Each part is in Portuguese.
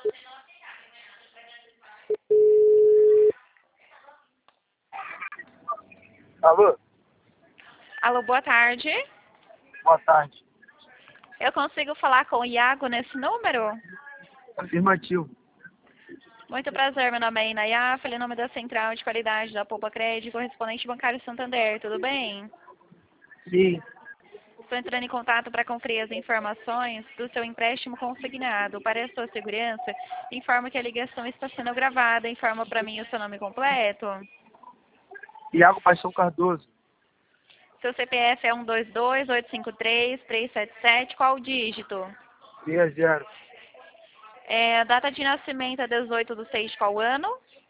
Alô? Alô, boa tarde. Boa tarde. Eu consigo falar com o Iago nesse número? Afirmativo. Muito prazer, meu nome é Inaya, falei em nome da Central de Qualidade da Poupa Crédito, correspondente bancário Santander, tudo bem? Sim. Estou entrando em contato para conferir as informações do seu empréstimo consignado. Para a sua segurança, informo que a ligação está sendo gravada. Informa para mim o seu nome completo. Iago Paixão Cardoso. Seu CPF é 122-853-377. Qual o dígito? 60. Data de nascimento é 18/6 de qual ano?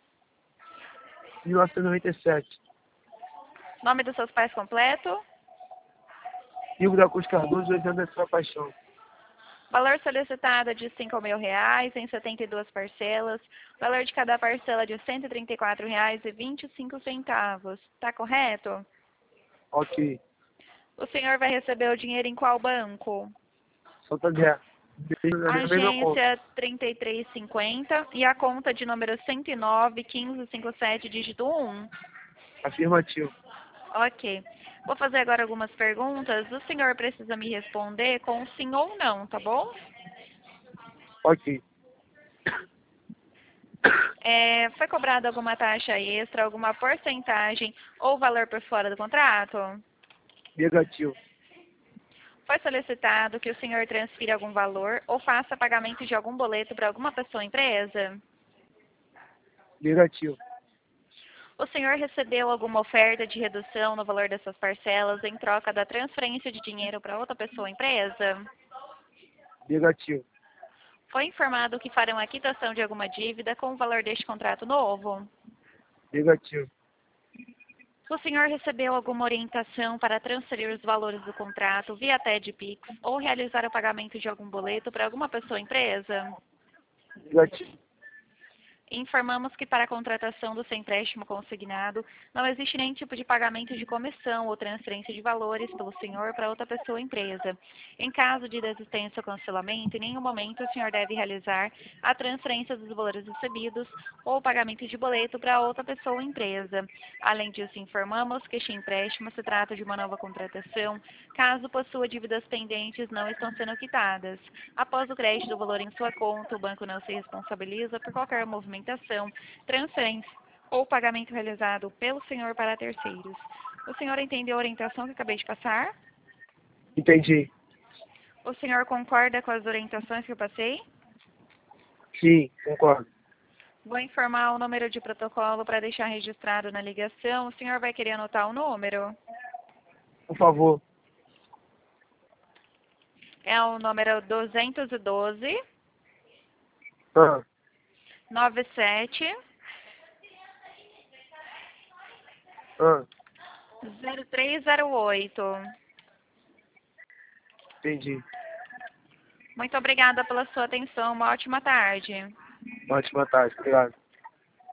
1997. Nome dos seus pais completo? Igor da Cruz Cardoso, Anderson Paixão. Valor solicitado é de R$ 5.000 em 72 parcelas. Valor de cada parcela de R$ 134,25. Está correto? Ok. O senhor vai receber o dinheiro em qual banco? Santander. Mesma conta. Agência 3350 e a conta de número 109-1557, dígito 1. Afirmativo. Ok. Vou fazer agora algumas perguntas. O senhor precisa me responder com sim ou não, tá bom? Ok. Foi cobrada alguma taxa extra, alguma porcentagem ou valor por fora do contrato? Negativo. Foi solicitado que o senhor transfira algum valor ou faça pagamento de algum boleto para alguma pessoa ou empresa? Negativo. O senhor recebeu alguma oferta de redução no valor dessas parcelas em troca da transferência de dinheiro para outra pessoa ou empresa? Negativo. Foi informado que farão a quitação de alguma dívida com o valor deste contrato novo? Negativo. O senhor recebeu alguma orientação para transferir os valores do contrato via TED Pix ou realizar o pagamento de algum boleto para alguma pessoa ou empresa? Negativo. Informamos que para a contratação do seu empréstimo consignado não existe nenhum tipo de pagamento de comissão ou transferência de valores pelo senhor para outra pessoa ou empresa. Em caso de desistência ou cancelamento, em nenhum momento o senhor deve realizar a transferência dos valores recebidos ou o pagamento de boleto para outra pessoa ou empresa. Além disso, informamos que este empréstimo se trata de uma nova contratação, caso possua dívidas pendentes não estão sendo quitadas. Após o crédito do valor em sua conta, o banco não se responsabiliza por qualquer movimentação, transferência ou pagamento realizado pelo senhor para terceiros. O senhor entendeu a orientação que acabei de passar? Entendi. O senhor concorda com as orientações que eu passei? Sim, concordo. Vou informar o número de protocolo para deixar registrado na ligação. O senhor vai querer anotar o número? Por favor. É o número 212 Ah, 97 ah, 0308. entendi. Muito obrigada pela sua atenção. Uma ótima tarde. Ótima tarde. Obrigado.